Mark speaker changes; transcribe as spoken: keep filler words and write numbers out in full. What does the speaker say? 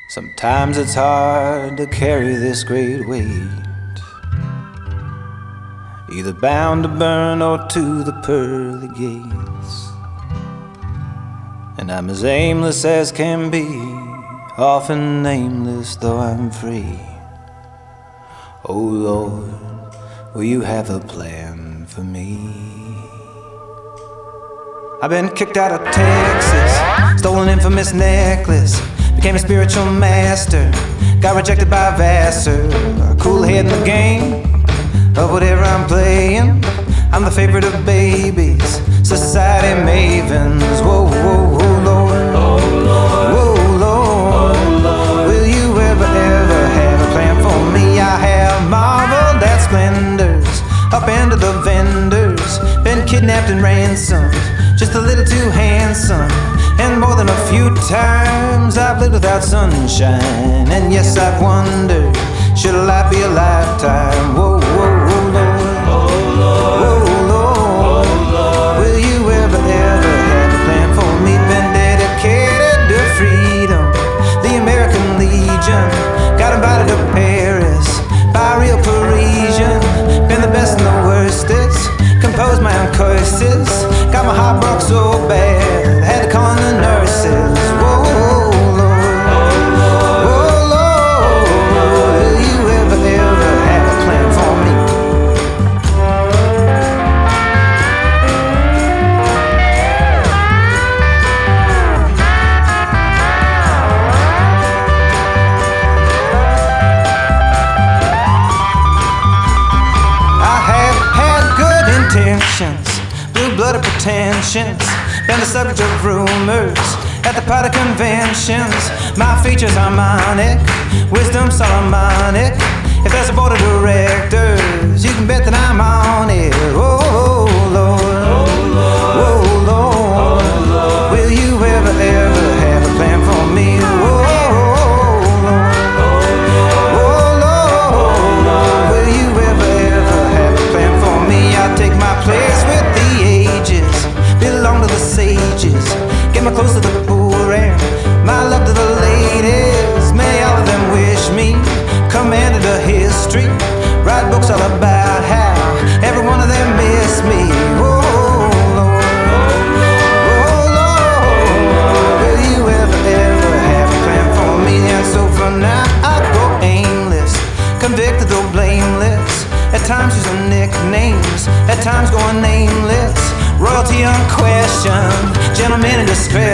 Speaker 1: Sometimes it's hard to carry this great weight, either bound to burn or to the pearly gates. And I'm as aimless as can be, often nameless though I'm free. Oh Lord, will you have a plan for me? I've been kicked out of Texas, stole an infamous necklace, became a spiritual master, got rejected by Vassar. Cool head in the game of whatever I'm playing. I'm the favorite of babies, society mavens. Whoa, whoa, whoa, Lord, oh, Lord. Whoa, Lord. Oh, Lord. Will you ever, ever have a plan for me? I have marveled at splendors, up into the vendors, been kidnapped and ransomed, just a little too handsome. And more than a few times I've lived without sunshine. And yes, I've wondered, should a life be a lifetime? Whoa, whoa, whoa, Lord, oh, Lord. Whoa, Lord. Oh, Lord. Will you ever, ever have a plan for me? Been dedicated to freedom, the American Legion, got invited to Paris by a real Parisian. Been the best and the worstest, composed my own curses, got my heart broke so bad, had to call in the nurses. Whoa, Lord, oh, Lord, oh, Lord, will you ever, ever have a plan for me? I have had good intentions, blue-blooded pretensions, been the subject of rumors at the party conventions. My features harmonic, wisdom Solomonic. If there's a board of directors, you can bet that I'm on it. Oh, Lord, oh, Lord, oh, Lord, oh, Lord. Will you ever, ever have a plan for me? Oh, Lord, oh, Lord, will you ever, ever have a plan for me? I'll take my place with the ages, belong to the sages, get my clothes to the poor and my love to the ladies. May all of them wish me commanded a history, write books all about how every one of them miss me. Oh Lord, oh Lord, will you ever, ever have a plan for me? And so for now I go aimless, convicted though blameless, at times using nicknames, at times going nameless. Royalty unquestioned, gentlemen in distress.